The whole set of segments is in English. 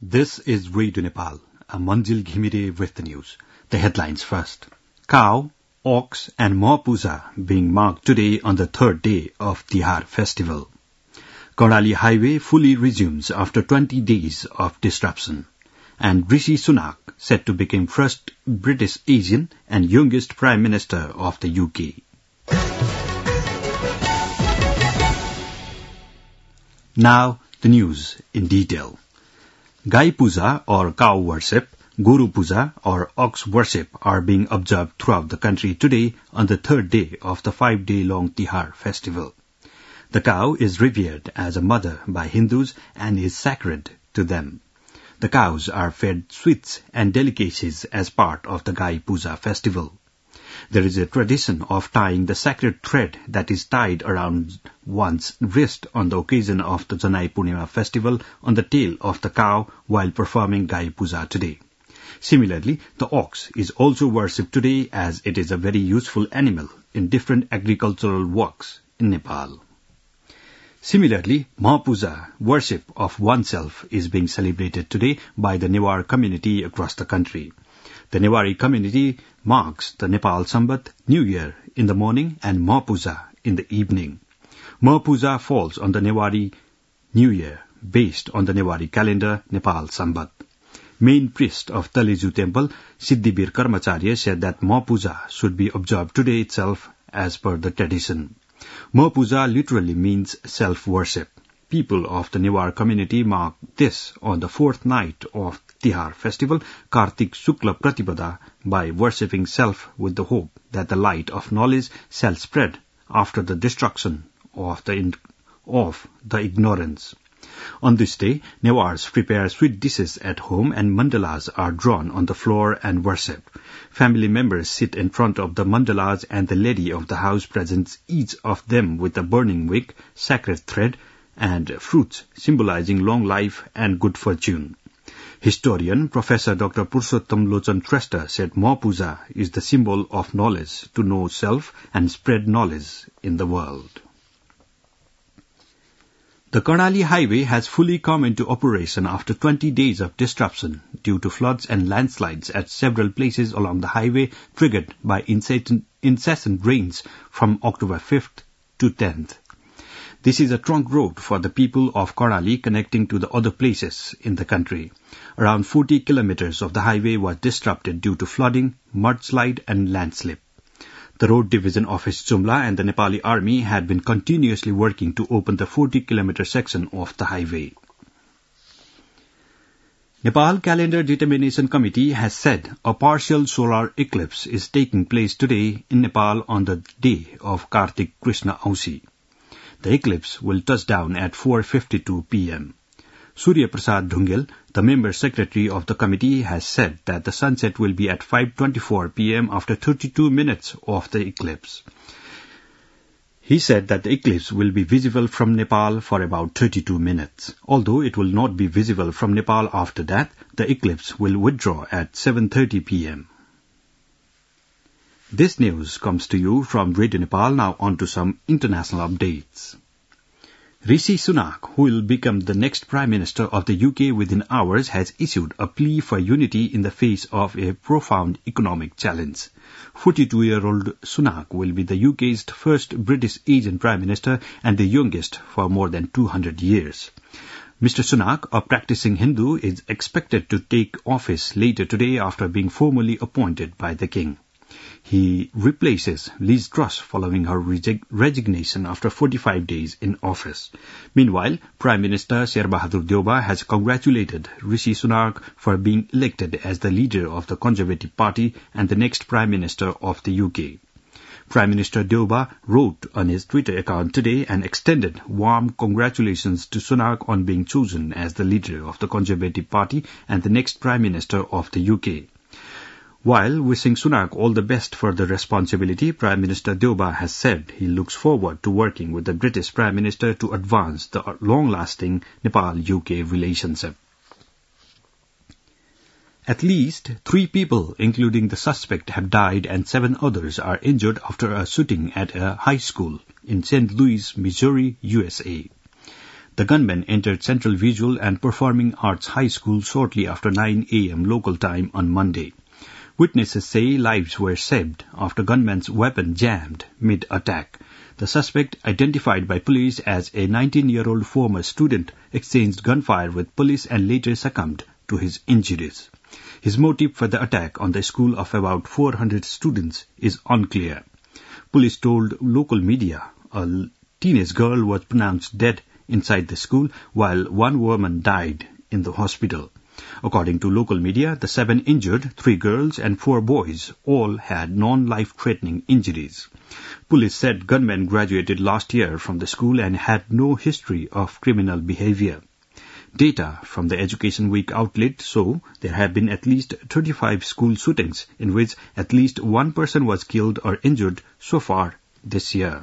This is Radio Nepal. I'm Manjil Ghimire with the news. The headlines first. Cow, ox and Maha Puja being marked today on the third day of Tihar festival. Karnali Highway fully resumes after 20 days of disruption. And Rishi Sunak set to become first British Asian and youngest Prime Minister of the UK. Now, the news in detail. Gai Puja or cow worship, Guru Puja or ox worship are being observed throughout the country today on the third day of the 5-day-long Tihar festival. The cow is revered as a mother by Hindus and is sacred to them. The cows are fed sweets and delicacies as part of the Gai Puja festival. There is a tradition of tying the sacred thread that is tied around one's wrist on the occasion of the Janai Purnima festival on the tail of the cow while performing Gai Puja today. Similarly, the ox is also worshipped today as it is a very useful animal in different agricultural works in Nepal. Similarly, Maha Puja, worship of oneself, is being celebrated today by the Newar community across the country. The Newari community marks the Nepal Sambat New Year in the morning and Maha Puja in the evening. Maha Puja falls on the Newari New Year based on the Newari calendar Nepal Sambat. Main priest of Taleju temple, Siddhivir Karmacharya, said that Maha Puja should be observed today itself as per the tradition. Maha Puja literally means self-worship. People of the Newar community mark this on the fourth night of Tihar festival, Kartik Shukla Pratipada, by worshipping self with the hope that the light of knowledge shall spread after the destruction of the ignorance. On this day, Newars prepare sweet dishes at home and mandalas are drawn on the floor and worship. Family members sit in front of the mandalas and the lady of the house presents each of them with a burning wick, sacred thread, and fruits symbolizing long life and good fortune. Historian Professor Dr. Purushottam Lochan Tresta said Maha Puja is the symbol of knowledge to know self and spread knowledge in the world. The Karnali Highway has fully come into operation after 20 days of disruption due to floods and landslides at several places along the highway triggered by incessant rains from October 5th to 10th. This is a trunk road for the people of Karnali connecting to the other places in the country. Around 40 kilometers of the highway was disrupted due to flooding, mudslide and landslip. The Road Division Office Jumla and the Nepali Army had been continuously working to open the 40-kilometer section of the highway. Nepal Calendar Determination Committee has said a partial solar eclipse is taking place today in Nepal on the day of Kartik Krishna Ausi. The eclipse will touch down at 4:52 p.m. Surya Prasad Dhungel, the member secretary of the committee, has said that the sunset will be at 5:24 p.m. after 32 minutes of the eclipse. He said that the eclipse will be visible from Nepal for about 32 minutes. Although it will not be visible from Nepal after that, the eclipse will withdraw at 7:30 p.m. This news comes to you from Radio Nepal. Now on to some international updates. Rishi Sunak, who will become the next Prime Minister of the UK within hours, has issued a plea for unity in the face of a profound economic challenge. 42-year-old Sunak will be the UK's first British Asian Prime Minister and the youngest for more than 200 years. Mr. Sunak, a practicing Hindu, is expected to take office later today after being formally appointed by the King. He replaces Liz Truss following her resignation after 45 days in office. Meanwhile, Prime Minister Sher Bahadur Deuba has congratulated Rishi Sunak for being elected as the leader of the Conservative Party and the next Prime Minister of the UK. Prime Minister Deuba wrote on his Twitter account today and extended warm congratulations to Sunak on being chosen as the leader of the Conservative Party and the next Prime Minister of the UK. While wishing Sunak all the best for the responsibility, Prime Minister Deuba has said he looks forward to working with the British Prime Minister to advance the long-lasting Nepal-UK relationship. At least 3 people, including the suspect, have died and 7 others are injured after a shooting at a high school in St. Louis, Missouri, USA. The gunmen entered Central Visual and Performing Arts High School shortly after 9 a.m. local time on Monday. Witnesses say lives were saved after gunmen's weapon jammed mid-attack. The suspect, identified by police as a 19-year-old former student, exchanged gunfire with police and later succumbed to his injuries. His motive for the attack on the school of about 400 students is unclear. Police told local media a teenage girl was pronounced dead inside the school, while one woman died in the hospital. According to local media, the 7 injured, 3 girls and 4 boys, all had non-life-threatening injuries. Police said gunmen graduated last year from the school and had no history of criminal behavior. Data from the Education Week outlet show there have been at least 35 school shootings in which at least one person was killed or injured so far this year.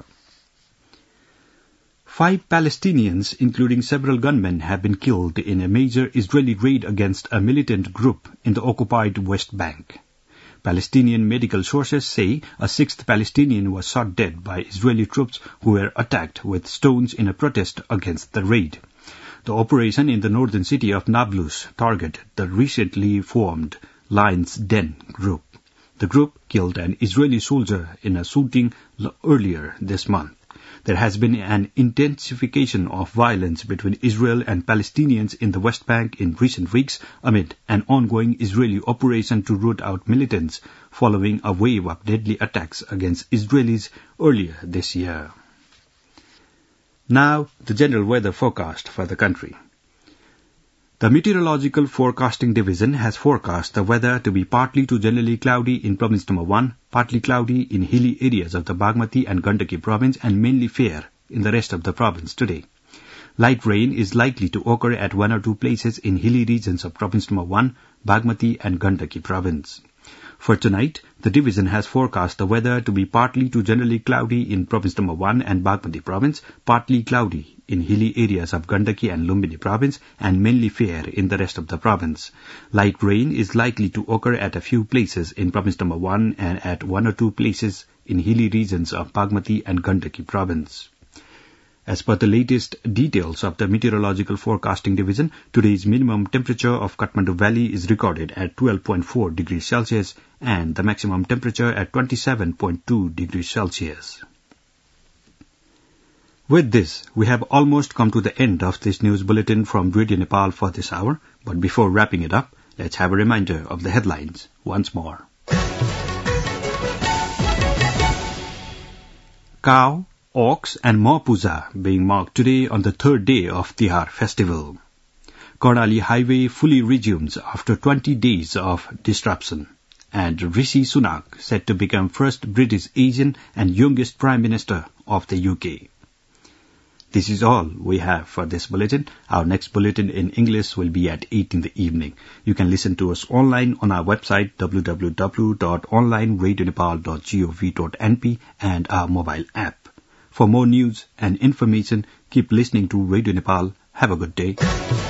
5 Palestinians, including several gunmen, have been killed in a major Israeli raid against a militant group in the occupied West Bank. Palestinian medical sources say a 6th Palestinian was shot dead by Israeli troops who were attacked with stones in a protest against the raid. The operation in the northern city of Nablus targeted the recently formed Lion's Den group. The group killed an Israeli soldier in a shooting earlier this month. There has been an intensification of violence between Israel and Palestinians in the West Bank in recent weeks amid an ongoing Israeli operation to root out militants following a wave of deadly attacks against Israelis earlier this year. Now, the general weather forecast for the country. The Meteorological Forecasting Division has forecast the weather to be partly to generally cloudy in Province number 1, partly cloudy in hilly areas of the Bagmati and Gandaki province, and mainly fair in the rest of the province today. Light rain is likely to occur at 1 or 2 places in hilly regions of Province number 1, Bagmati and Gandaki province. For tonight, the division has forecast the weather to be partly to generally cloudy in Province number 1 and Bagmati province, partly cloudy in hilly areas of Gandaki and Lumbini province, and mainly fair in the rest of the province. Light rain is likely to occur at a few places in Province number 1 and at 1 or 2 places in hilly regions of Bagmati and Gandaki province. As per the latest details of the Meteorological Forecasting Division, today's minimum temperature of Kathmandu Valley is recorded at 12.4 degrees Celsius and the maximum temperature at 27.2 degrees Celsius. With this, we have almost come to the end of this news bulletin from Radio Nepal for this hour, but before wrapping it up, let's have a reminder of the headlines once more. Cow, Ox and Maw Puja being marked today on the 3rd day of Tihar festival. Karnali Highway fully resumes after 20 days of disruption. And Rishi Sunak set to become first British Asian and youngest Prime Minister of the UK. This is all we have for this bulletin. Our next bulletin in English will be at 8 in the evening. You can listen to us online on our website www.onlineradionepal.gov.np and our mobile app. For more news and information, keep listening to Radio Nepal. Have a good day.